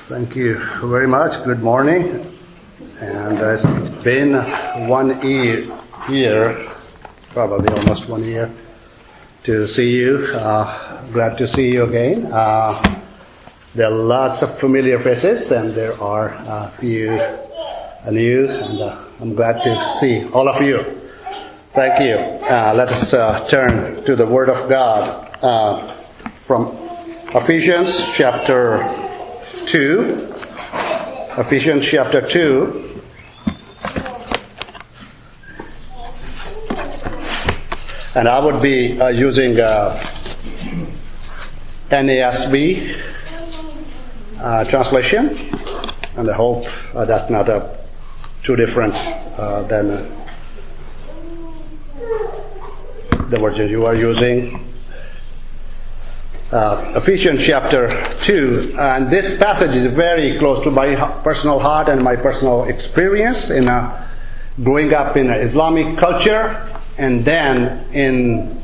Thank you very much. Good morning. And it's been 1 year, probably almost 1 year, to see you. Glad to see you again. There are lots of familiar faces, and there are a few new, and I'm glad to see all of you. Thank you. Let us turn to the Word of God from Ephesians chapter 2. Ephesians chapter 2. And I would be using NASB translation, and I hope that's not too different than the version you are using. Ephesians chapter 2, and this passage is very close to my personal heart and my personal experience in growing up in Islamic culture, and then in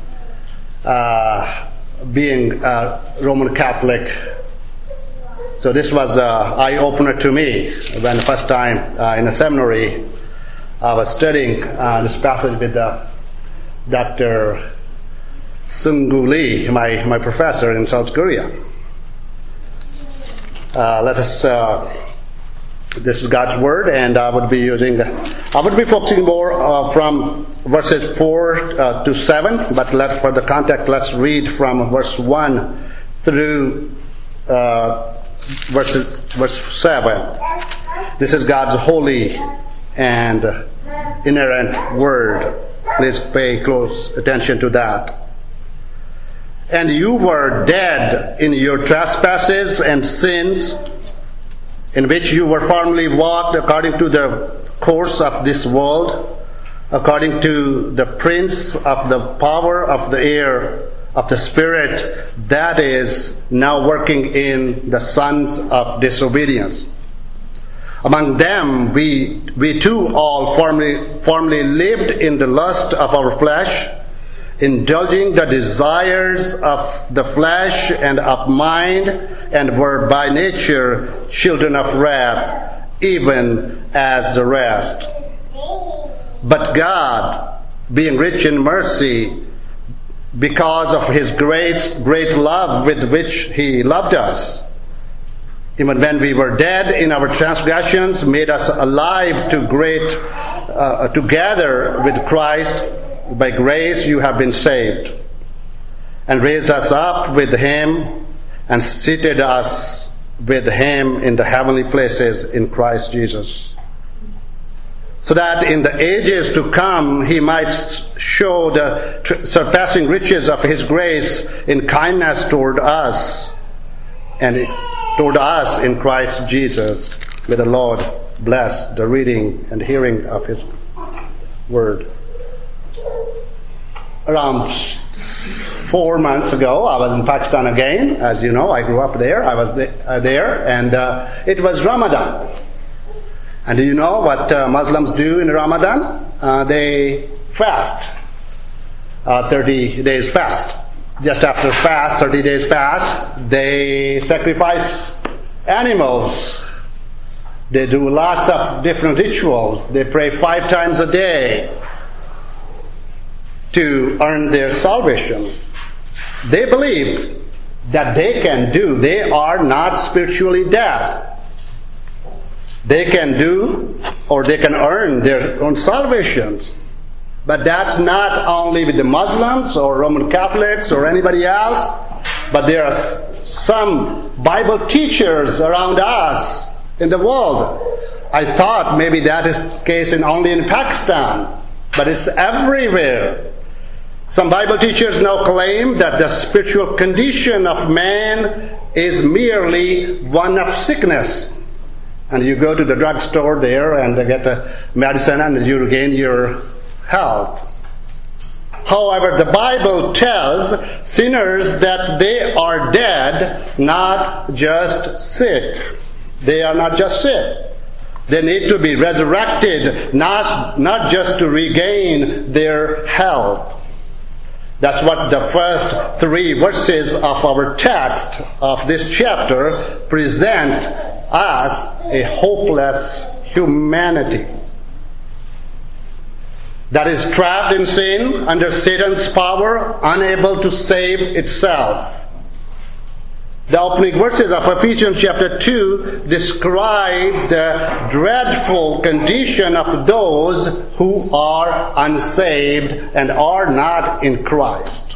being Roman Catholic. So this was an eye-opener to me when the first time in a seminary I was studying this passage with Dr. Sung-Gu Lee, my professor in South Korea. This is God's Word, and I would be focusing more from verses 4 to 7, but for the context, let's read from verse 1 through verse 7. This is God's holy and inerrant Word. Please pay close attention to that. And you were dead in your trespasses and sins, in which you were formerly walked according to the course of this world, according to the prince of the power of the air, of the spirit that is now working in the sons of disobedience. Among them we too all formerly lived in the lust of our flesh, indulging the desires of the flesh and of mind, and were by nature children of wrath, even as the rest. But God, being rich in mercy, because of His great love with which He loved us, even when we were dead in our transgressions, made us alive together with Christ. By grace you have been saved, and raised us up with Him, and seated us with Him in the heavenly places in Christ Jesus, so that in the ages to come He might show the surpassing riches of His grace in kindness toward us, and toward us in Christ Jesus. May the Lord bless the reading and hearing of His Word. Around 4 months ago, I was in Pakistan again. As you know, I grew up there. I was there, and it was Ramadan. And do you know what Muslims do in Ramadan? They fast. 30 days fast. Just after 30 days fast, they sacrifice animals. They do lots of different rituals. They pray 5 times a day to earn their salvation. They believe that they are not spiritually dead. They can do, or they can earn their own salvations. But that's not only with the Muslims or Roman Catholics or anybody else, but there are some Bible teachers around us in the world. I thought maybe that is the case only in Pakistan, but it's everywhere. Some Bible teachers now claim that the spiritual condition of man is merely one of sickness. And you go to the drugstore there and get a medicine and you regain your health. However, the Bible tells sinners that they are dead, not just sick. They are not just sick. They need to be resurrected, not just to regain their health. That's what the first 3 verses of our text of this chapter present us a hopeless humanity that is trapped in sin, under Satan's power, unable to save itself. The opening verses of Ephesians chapter 2 describe the dreadful condition of those who are unsaved and are not in Christ.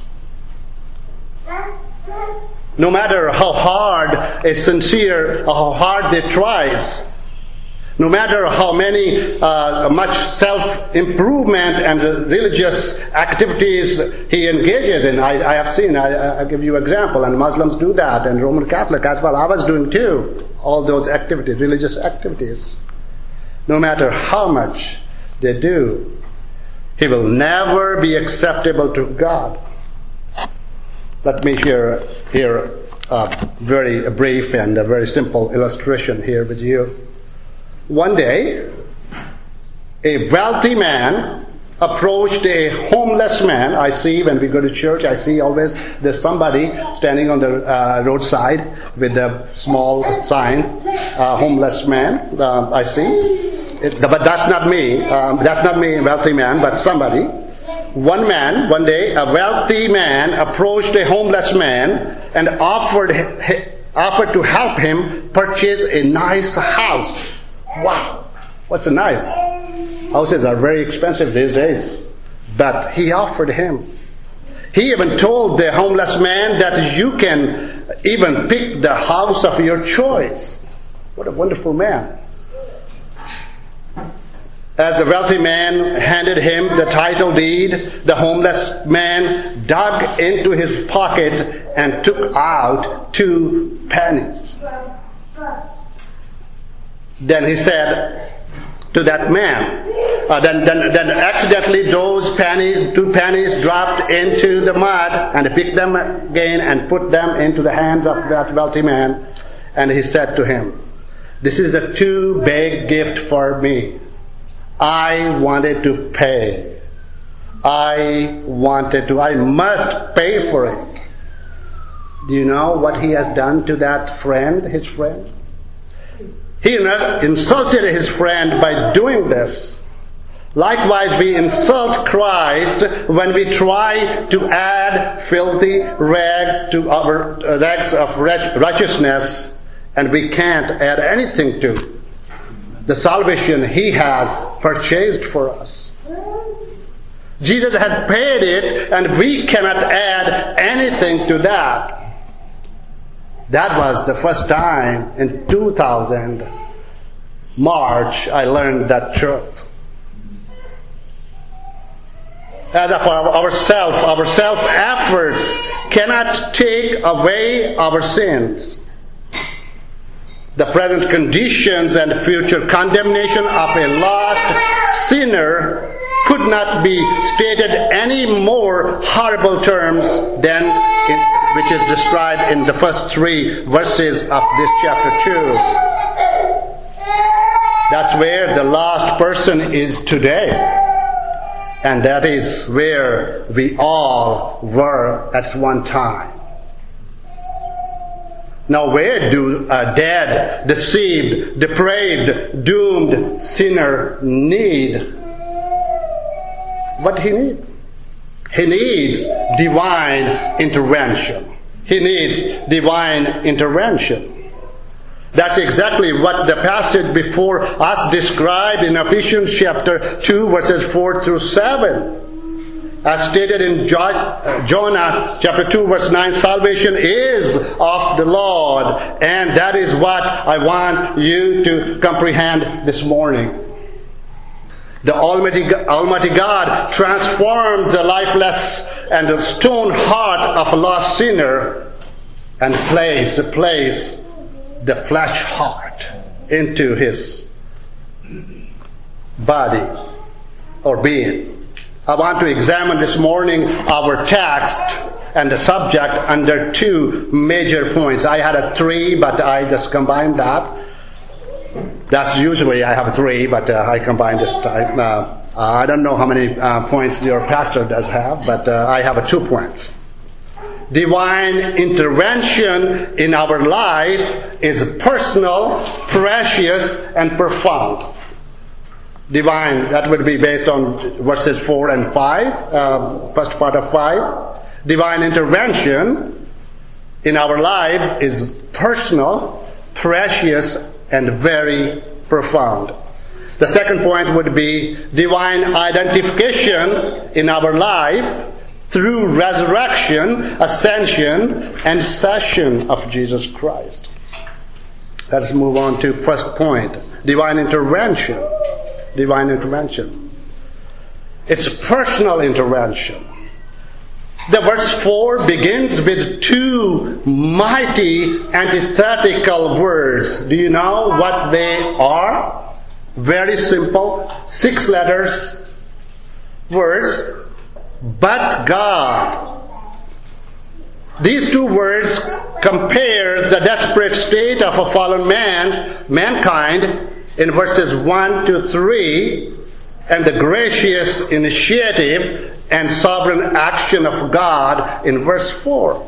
No matter how hard how hard they try, no matter how much self-improvement and religious activities he engages in. I have seen, I'll give you an example, and Muslims do that, and Roman Catholic as well. I was doing too, all those activities, religious activities. No matter how much they do, he will never be acceptable to God. Let me share a very brief and a very simple illustration here with you. One day, a wealthy man approached a homeless man. I see when we go to church, I see always there's somebody standing on the roadside with a small sign, homeless man. I see. But that's not me. That's not me, a wealthy man, but somebody. One day, a wealthy man approached a homeless man and offered to help him purchase a nice house. Wow, what's a nice? Houses are very expensive these days. But he offered him. He even told the homeless man that you can even pick the house of your choice. What a wonderful man. As the wealthy man handed him the title deed, the homeless man dug into his pocket and took out 2 pennies. Then he said to that man, then accidentally those 2 pennies dropped into the mud, and he picked them again and put them into the hands of that wealthy man. And he said to him, "This is a too big gift for me. I wanted to pay. I must pay for it." Do you know what he has done to that friend, his friend? He insulted his friend by doing this. Likewise, we insult Christ when we try to add filthy rags to our rags of righteousness, and we can't add anything to the salvation He has purchased for us. Jesus had paid it, and we cannot add anything to that. That was the first time in 2000 March I learned that truth. As of our self-efforts cannot take away our sins. The present conditions and future condemnation of a lost sinner could not be stated any more horrible terms than which is described in the first 3 verses of this chapter 2. That's where the lost person is today. And that is where we all were at one time. Now where do a dead, deceived, depraved, doomed sinner need? What he needs? He needs divine intervention. He needs divine intervention. That's exactly what the passage before us described in Ephesians chapter 2 verses 4 through 7. As stated in Jonah chapter 2 verse 9, salvation is of the Lord, and that is what I want you to comprehend this morning. The Almighty God transformed the lifeless and the stone heart of a lost sinner and placed the flesh heart into his body or being. I want to examine this morning our text and the subject under 2 major points. I had 3, but I just combined that. That's usually I have 3, but I combined this time. I don't know how many points your pastor does have, but I have 2 points. divine intervention in our life is personal, precious, and profound. Divine, that would be based on verses 4 and 5, first part of 5. Divine intervention in our life is personal, precious, and very profound. The second point would be divine identification in our life through resurrection, ascension, and session of Jesus Christ. Let's move on to first point, divine intervention. Divine intervention. It's personal intervention. The verse 4 begins with two mighty antithetical words. Do you know what they are? Very simple, 6 letters words. But God. These two words compare the desperate state of a fallen mankind in verses 1 to 3, and the gracious initiative and sovereign action of God in verse 4.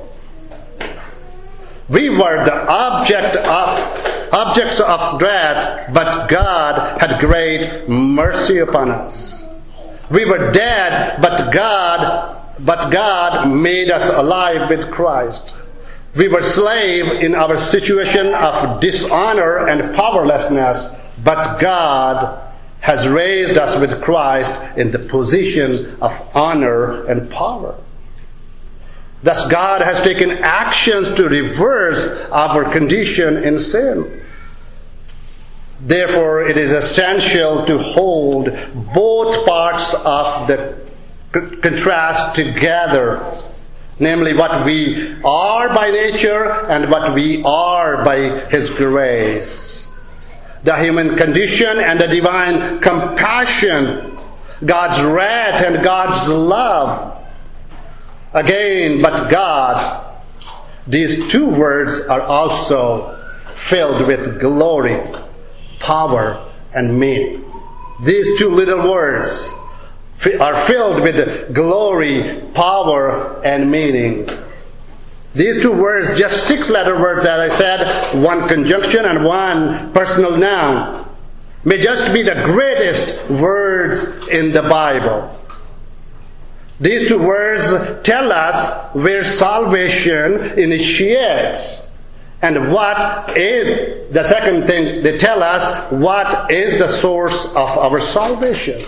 We were the objects of dread, but God had great mercy upon us. We were dead, but God made us alive with Christ. We were slaves in our situation of dishonor and powerlessness, but God has raised us with Christ in the position of honor and power. Thus God has taken actions to reverse our condition in sin. Therefore, it is essential to hold both parts of the contrast together, namely what we are by nature and what we are by His grace. The human condition and the divine compassion, God's wrath and God's love. Again, but God, these two words are also filled with glory, power, and meaning. These two little words are filled with glory, power, and meaning. These two words, just 6-letter words, as I said, one conjunction and one personal noun, may just be the greatest words in the Bible. These two words tell us where salvation initiates. And what is, the second thing, they tell us what is the source of our salvation.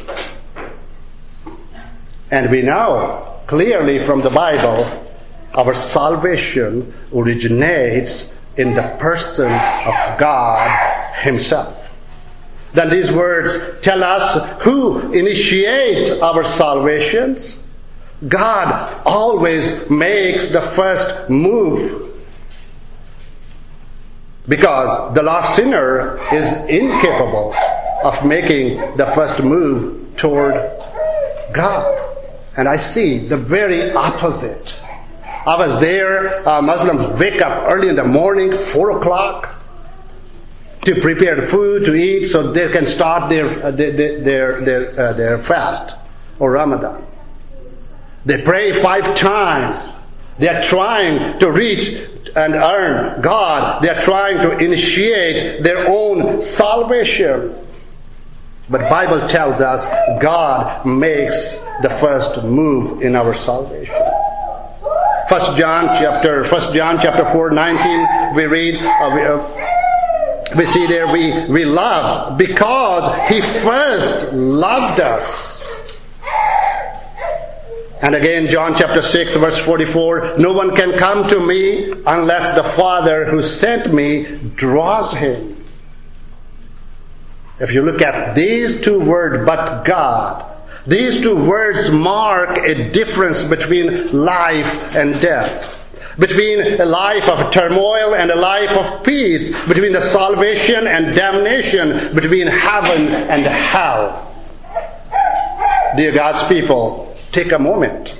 And we know clearly from the Bible, our salvation originates in the person of God Himself. Then these words tell us who initiates our salvations. God always makes the first move, because the lost sinner is incapable of making the first move toward God. And I see the very opposite. I was there, Muslims wake up early in the morning, 4 o'clock, to prepare food to eat so they can start their fast or Ramadan. They pray 5 times. They are trying to reach and earn God. They are trying to initiate their own salvation. But the Bible tells us God makes the first move in our salvation. 1 John chapter 4:19, we read, we see there we love because He first loved us. And again, John chapter 6, verse 44, no one can come to me unless the Father who sent me draws him. If you look at these two words, but God, these two words mark a difference between life and death, between a life of turmoil and a life of peace, between the salvation and damnation, between heaven and hell. Dear God's people, take a moment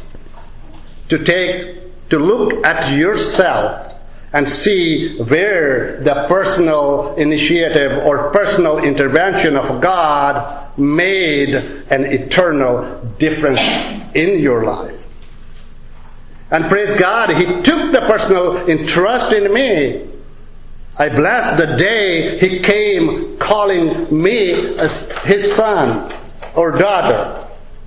to look at yourself and see where the personal initiative or personal intervention of God made an eternal difference in your life. And praise God, He took the personal interest in me. I bless the day He came calling me as His son or daughter.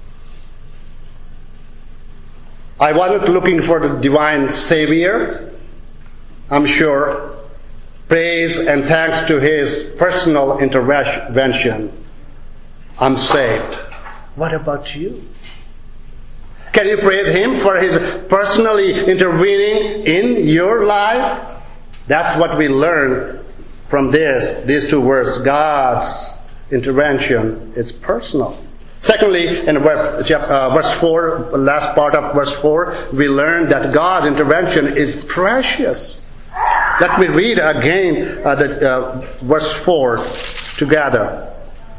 I wasn't looking for the divine Savior. I'm sure. Praise and thanks to His personal intervention, I'm saved. What about you? Can you praise Him for His personally intervening in your life? That's what we learn from these two words. God's intervention is personal. Secondly, in verse 4, last part of verse 4, we learn that God's intervention is precious. Let me read again verse 4 together.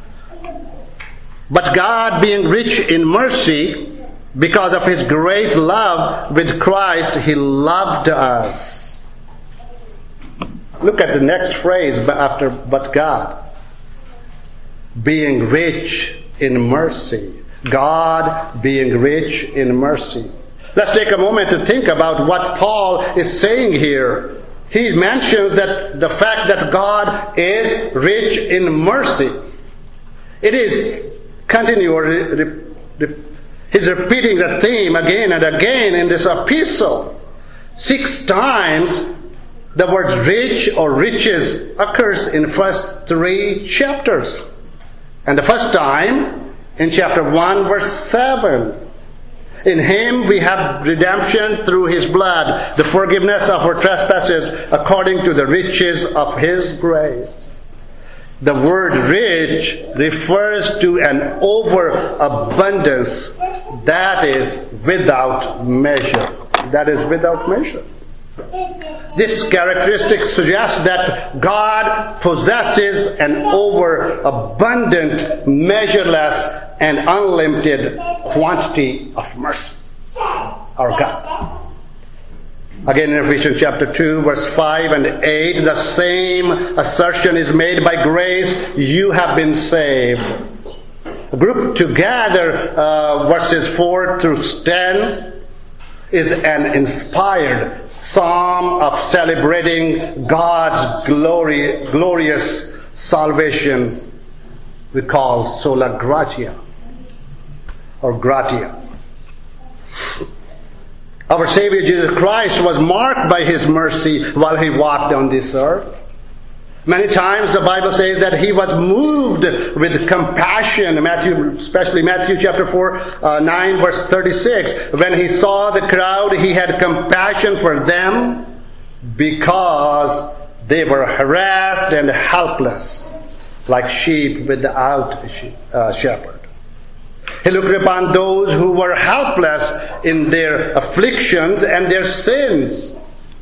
But God, being rich in mercy, because of His great love with Christ, He loved us. Look at the next phrase after, but God. Being rich in mercy. God being rich in mercy. Let's take a moment to think about what Paul is saying here. He mentions that the fact that God is rich in mercy. It is continually, he's repeating the theme again and again in this epistle. 6 times the word rich or riches occurs in the first 3 chapters. And the first time in chapter 1 verse 7. In Him we have redemption through His blood, the forgiveness of our trespasses according to the riches of His grace. The word rich refers to an overabundance that is without measure. That is without measure. This characteristic suggests that God possesses an overabundant, measureless, and unlimited quantity of mercy. Our God. Again in Ephesians chapter 2, verse 5 and 8, the same assertion is made: by grace you have been saved. Grouped together, verses 4 through 10, is an inspired psalm of celebrating God's glorious salvation we call sola gratia or gratia. Our Savior Jesus Christ was marked by His mercy while He walked on this earth. Many times the Bible says that He was moved with compassion, especially Matthew chapter 9 verse 36. When He saw the crowd, He had compassion for them because they were harassed and helpless, like sheep without a shepherd. He looked upon those who were helpless in their afflictions and their sins.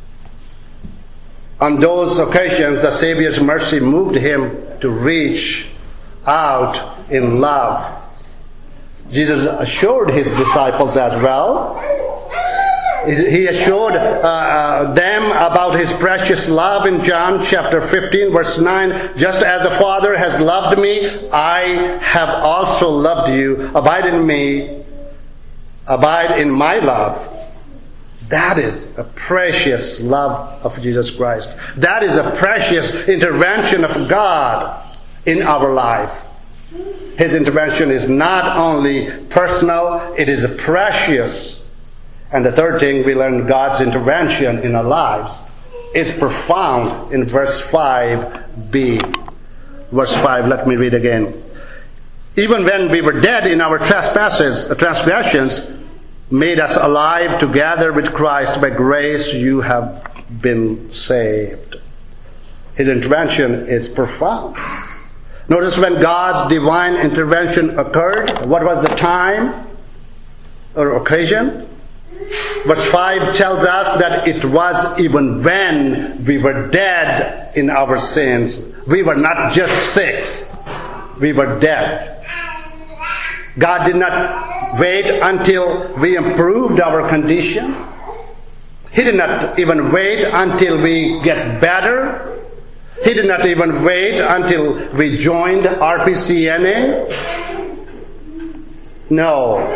On those occasions, the Savior's mercy moved Him to reach out in love. Jesus assured His disciples as well. He assured them about His precious love in John chapter 15 verse 9. Just as the Father has loved me, I have also loved you. Abide in me. Abide in my love. That is a precious love of Jesus Christ. That is a precious intervention of God in our life. His intervention is not only personal, it is precious. And the third thing we learn, God's intervention in our lives is profound in verse 5b. Verse 5, let me read again. Even when we were dead in our transgressions, made us alive together with Christ. By grace you have been saved. His intervention is profound. Notice when God's divine intervention occurred, what was the time or occasion? Verse 5 tells us that it was even when we were dead in our sins. We were not just sick. We were dead. God did not wait until we improved our condition. He did not even wait until we get better. He did not even wait until we joined RPCNA. No.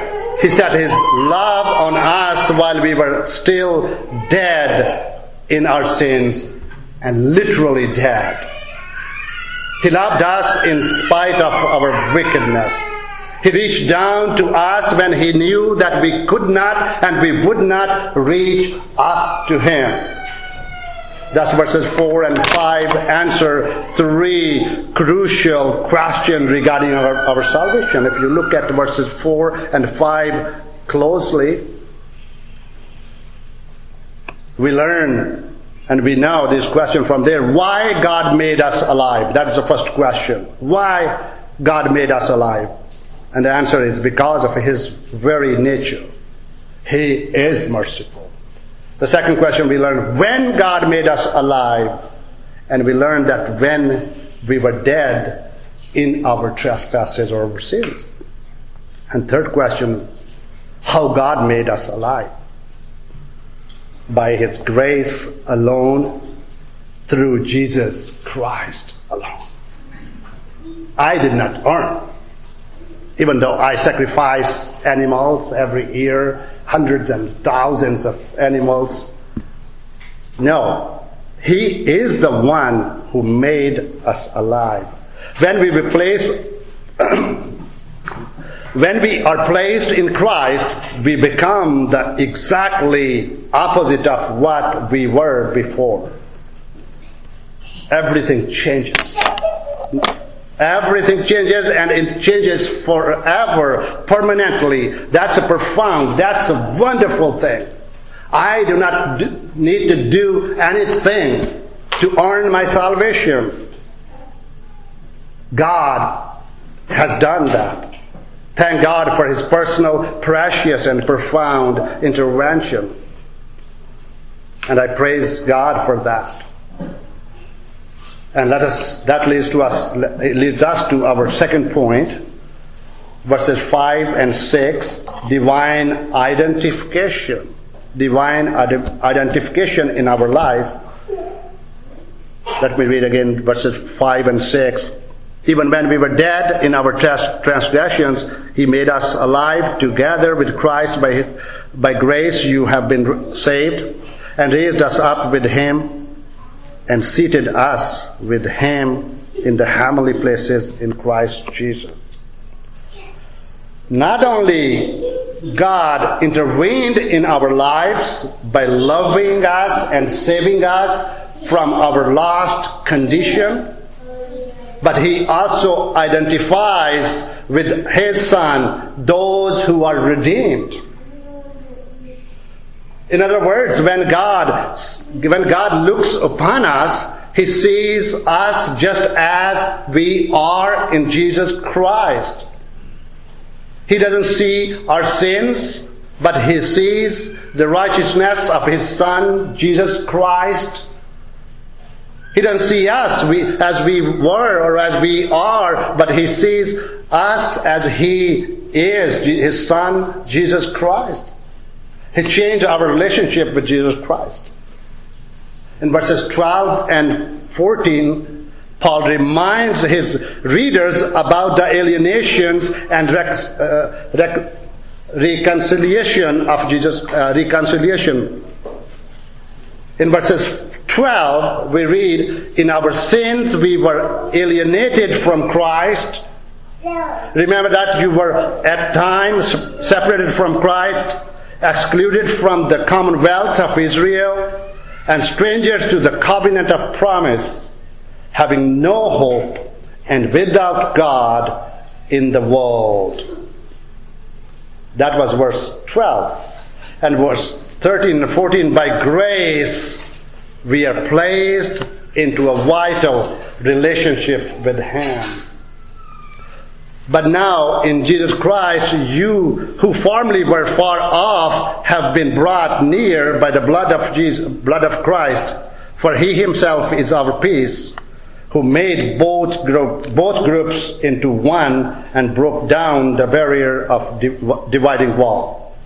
He set His love on us while we were still dead in our sins, and literally dead. He loved us in spite of our wickedness. He reached down to us when He knew that we could not and we would not reach up to Him. Thus verses 4 and 5 answer 3 crucial questions regarding our salvation. If you look at verses 4 and 5 closely, we learn and we know this question from there. Why God made us alive? That is the first question. Why God made us alive? And the answer is because of His very nature. He is merciful. The second question we learn, when God made us alive, and we learn that when we were dead in our trespasses or our sins. And third question, how God made us alive. By His grace alone, through Jesus Christ alone. I did not earn. Even though I sacrifice animals every year, hundreds and thousands of animals. No, He is the one who made us alive. When we are placed in Christ, we become the exactly opposite of what we were before. Everything changes. Everything changes, and it changes forever, permanently. That's a profound, that's a wonderful thing. I do not need to do anything to earn my salvation. God has done that. Thank God for His personal, precious, and profound intervention. And I praise God for that. And that leads us to our second point, verses 5 and 6, divine identification. Divine identification in our life. Let me read again verses 5 and 6. Even when we were dead in our transgressions, He made us alive together with Christ. By grace you have been saved, and raised us up with Him, and seated us with Him in the heavenly places in Christ Jesus. Not only God intervened in our lives by loving us and saving us from our lost condition, but He also identifies with His Son those who are redeemed. In other words, when God looks upon us, He sees us just as we are in Jesus Christ. He doesn't see our sins, but He sees the righteousness of His Son, Jesus Christ. He doesn't see us as we were or as we are, but He sees us as He is, His Son, Jesus Christ. He changed our relationship with Jesus Christ. In verses 12 and 14, Paul reminds his readers about the alienations and reconciliation of Jesus. Reconciliation. In verses 12, we read, in our sins we were alienated from Christ. Remember that you were at times separated from Christ, excluded from the commonwealth of Israel, and strangers to the covenant of promise, having no hope and without God in the world. That was verse 12. And verse 13 and 14, by grace we are placed into a vital relationship with Him. But now, in Jesus Christ, you who formerly were far off have been brought near by the blood of Christ. For He Himself is our peace, who made both groups into one and broke down the barrier of dividing wall.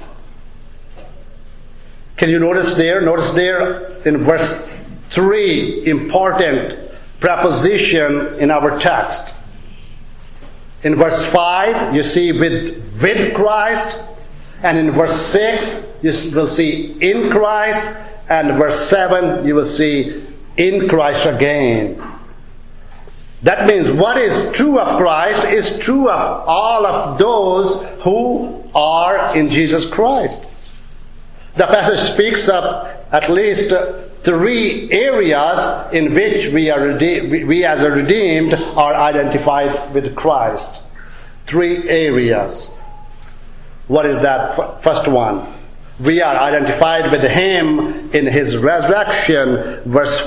Can you notice there? Notice there in verse 3, important preposition in our text. In verse 5, you see with Christ. And in verse 6, you will see in Christ. And verse 7, you will see in Christ again. That means what is true of Christ is true of all of those who are in Jesus Christ. The passage speaks of at least 3 areas in which we as a redeemed are identified with Christ. 3 areas. What is that first one? We are identified with Him in His resurrection, verse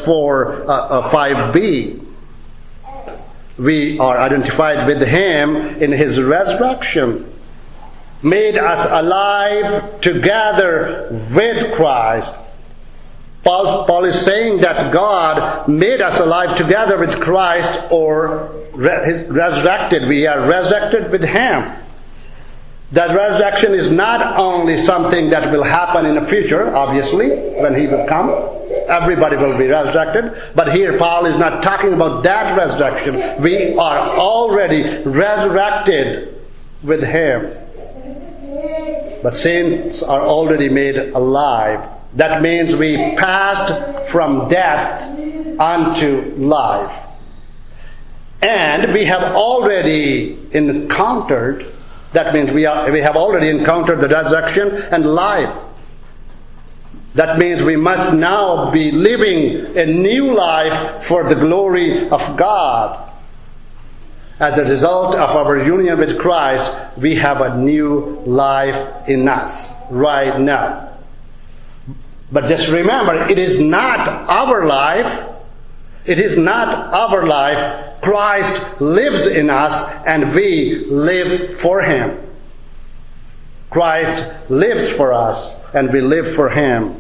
5b. We are identified with Him in His resurrection. Made us alive together with Christ. Paul is saying that God made us alive together with Christ, or resurrected. We are resurrected with Him. That resurrection is not only something that will happen in the future, obviously, when He will come. Everybody will be resurrected. But here Paul is not talking about that resurrection. We are already resurrected with Him. But saints are already made alive. That means we passed from death unto life. And we have already encountered, that means we have already encountered the resurrection and life. That means we must now be living a new life for the glory of God. As a result of our union with Christ, we have a new life in us right now. But just remember, it is not our life. It is not our life. Christ lives in us and we live for Him. Christ lives for us and we live for Him.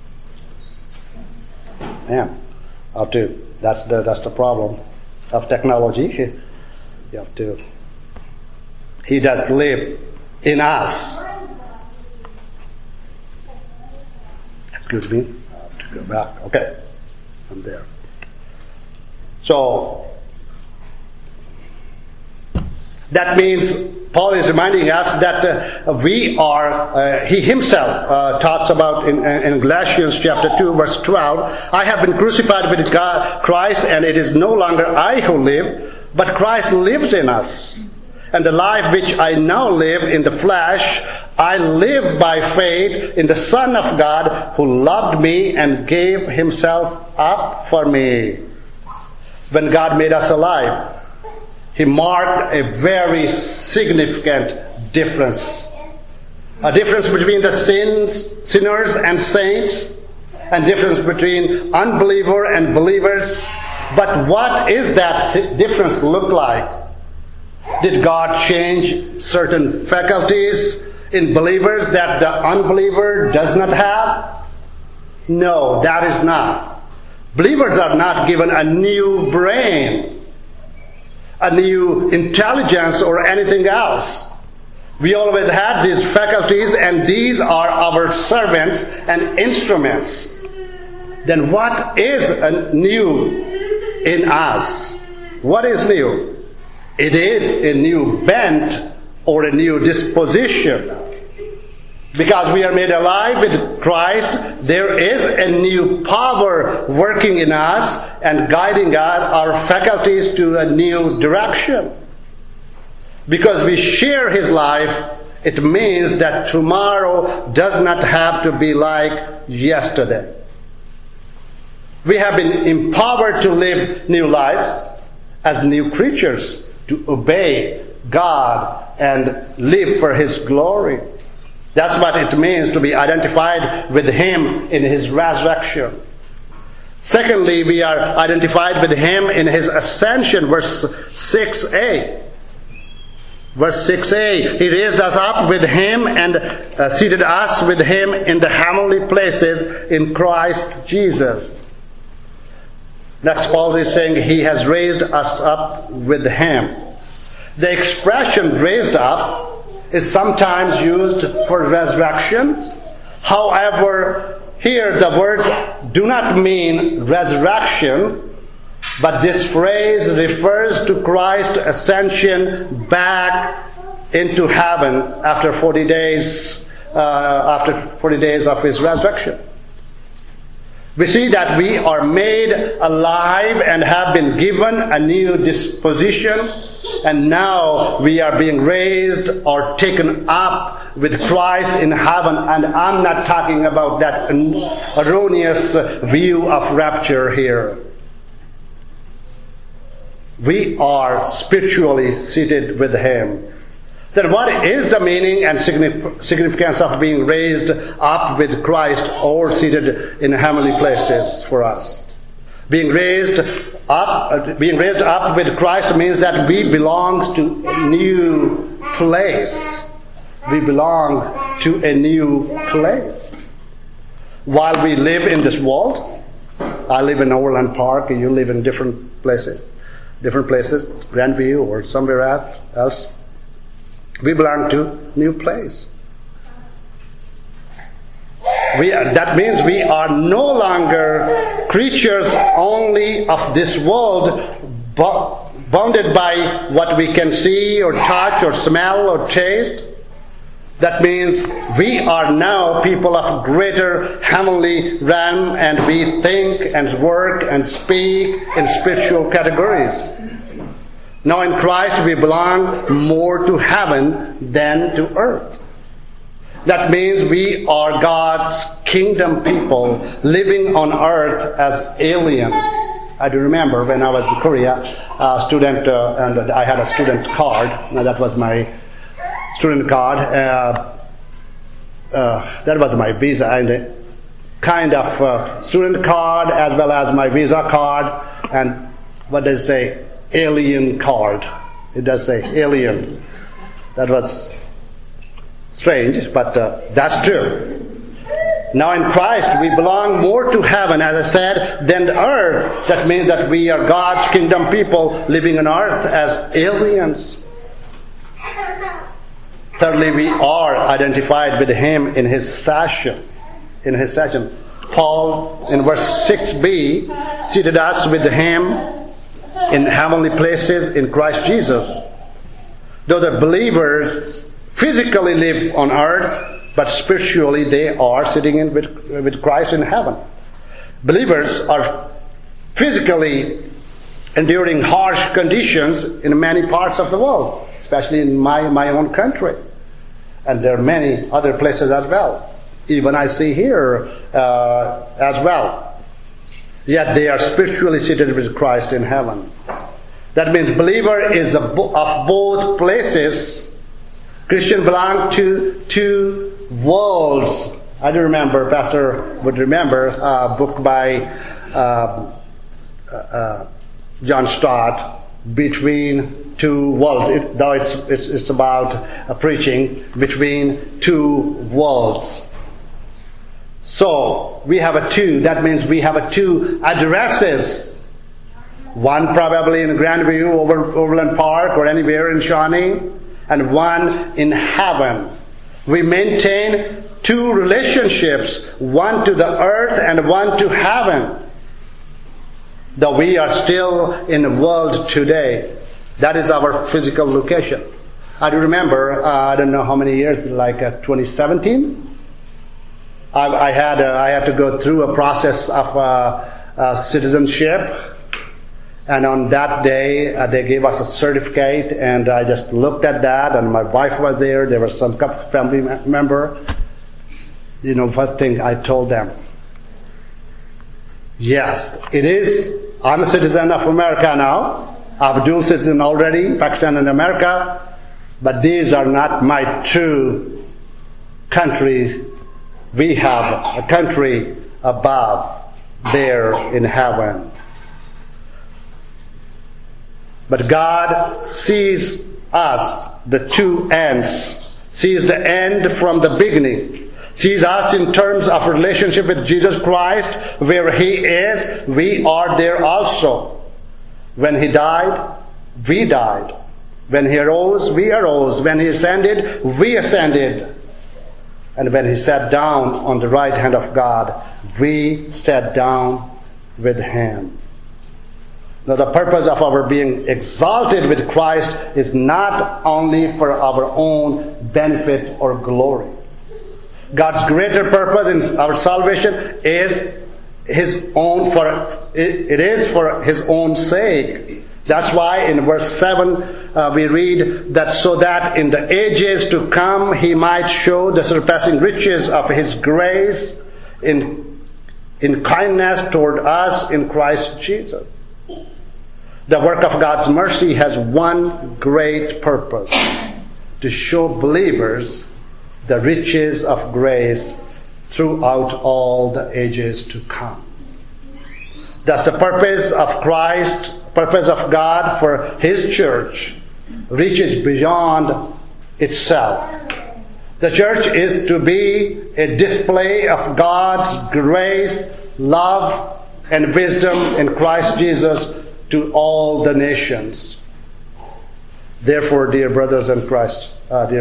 Yeah, that's the problem of technology. You have to. He does live in us. Excuse me. I have to go back. Okay, I'm there. So that means Paul is reminding us that we are, he himself talks about in Galatians chapter 2 verse 12, I have been crucified with Christ, and it is no longer I who live, but Christ lives in us. And the life which I now live in the flesh, I live by faith in the Son of God who loved me and gave Himself up for me. When God made us alive, He marked a very significant difference. A difference between the sinners and saints, and difference between unbeliever and believers. But what is that difference look like? Did God change certain faculties in believers that the unbeliever does not have? No, that is not. Believers are not given a new brain, a new intelligence, or anything else. We always had these faculties, and these are our servants and instruments. Then what is new in us? What is new? It is a new bent or a new disposition. Because we are made alive with Christ, there is a new power working in us and guiding our faculties to a new direction. Because we share His life, it means that tomorrow does not have to be like yesterday. We have been empowered to live new lives as new creatures, to obey God and live for His glory. That's what it means to be identified with Him in His resurrection. Secondly, we are identified with Him in His ascension, verse 6a. Verse 6a, He raised us up with Him and seated us with Him in the heavenly places in Christ Jesus. Next, Paul is saying He has raised us up with Him. The expression raised up is sometimes used for resurrection. However, here the words do not mean resurrection, but this phrase refers to Christ's ascension back into heaven after 40 days after 40 days of his resurrection. We see that we are made alive and have been given a new disposition, and now we are being raised or taken up with Christ in heaven. And I'm not talking about that erroneous view of rapture here. We are spiritually seated with him. Then what is the meaning and significance of being raised up with Christ or seated in heavenly places for us? Being raised up with Christ means that we belong to a new place. We belong to a new place. While we live in this world, I live in Overland Park, and you live in different places, Grandview or somewhere else. We belong to a new place. That means we are no longer creatures only of this world, bounded by what we can see or touch or smell or taste. That means we are now people of greater heavenly realm, and we think and work and speak in spiritual categories. Now in Christ we belong more to heaven than to earth. That means we are God's kingdom people living on earth as aliens. I do remember when I was in Korea, a student, and I had a student card. Now that was my student card. That was my visa, and kind of student card as well as my visa card. And what does it say? Alien card. It does say alien. That was strange, but that's true. Now in Christ we belong more to heaven, as I said, than to earth. That means that we are God's kingdom people living on earth as aliens. Thirdly, we are identified with him in his session. Paul in verse 6b seated us with him in heavenly places in Christ Jesus. Though the believers physically live on earth, but spiritually they are sitting with Christ in heaven. Believers are physically enduring harsh conditions in many parts of the world, especially in my own country. And there are many other places as well. Even I see here as well. Yet they are spiritually seated with Christ in heaven. That means believer is of both places. Christian belong to two worlds. I do remember, Pastor would remember a book by John Stott, Between Two Worlds. It's about preaching between two worlds. So we have a two. That means we have a two addresses. One probably in Grandview, Overland Park, or anywhere in Shawnee, and one in heaven. We maintain two relationships, one to the earth and one to heaven. Though we are still in the world today, that is our physical location. I do remember, I don't know how many years, like 2017. I had to go through a process of citizenship, and on that day they gave us a certificate, and I just looked at that, and my wife was there. There was some family member. First thing I told them, yes, it is. I'm a citizen of America now. I'm a dual citizen already, Pakistan and America, but these are not my true countries. We have a country above there in heaven. But God sees us, the two ends, sees the end from the beginning, sees us in terms of relationship with Jesus Christ. Where he is, we are there also. When he died, we died. When he arose, we arose. When he ascended, we ascended. And when he sat down on the right hand of God, we sat down with him. Now the purpose of our being exalted with Christ is not only for our own benefit or glory. God's greater purpose in our salvation is His own it is for His own sake. That's why in verse 7 we read that so that in the ages to come He might show the surpassing riches of His grace in kindness toward us in Christ Jesus. The work of God's mercy has one great purpose: to show believers the riches of grace throughout all the ages to come. Thus the purpose of Christ, purpose of God for His church reaches beyond itself. The church is to be a display of God's grace, love, and wisdom in Christ Jesus to all the nations. Therefore, dear brothers in Christ,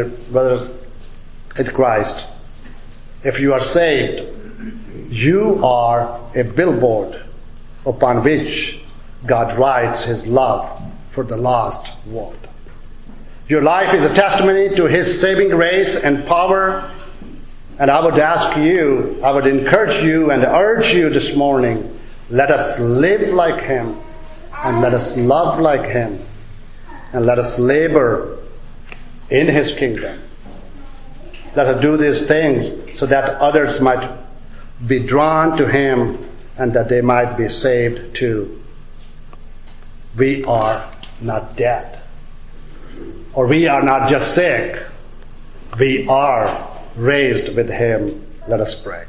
if you are saved, you are a billboard upon which God writes His love for the lost world. Your life is a testimony to His saving grace and power. And I would encourage you and urge you this morning, let us live like Him, and let us love like Him, and let us labor in His kingdom. Let us do these things so that others might be drawn to Him and that they might be saved too. We are not dead. Or we are not just sick. We are raised with Him. Let us pray.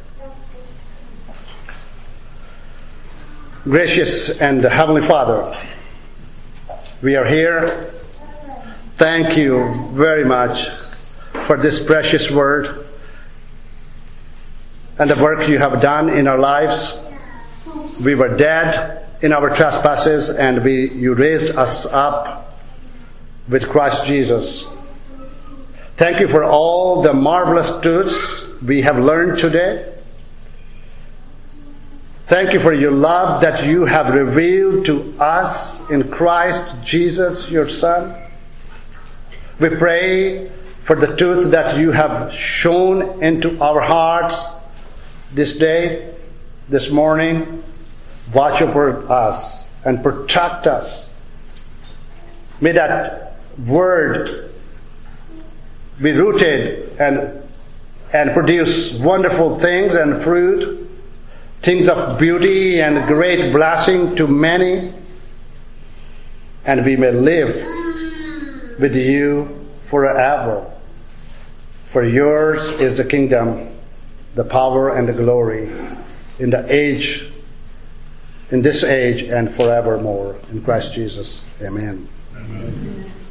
Gracious and Heavenly Father, we are here. Thank you very much for this precious word and the work you have done in our lives. We were dead in our trespasses, and you raised us up with Christ Jesus. Thank you for all the marvelous truths we have learned today. Thank you for your love that you have revealed to us in Christ Jesus, your Son. We pray for the truth that you have shown into our hearts this day, this morning. Watch over us and protect us. May that word be rooted and produce wonderful things and fruit, things of beauty and great blessing to many, and we may live with you forever. For yours is the kingdom, the power and the glory in this age and forevermore. In Christ Jesus. Amen. Amen.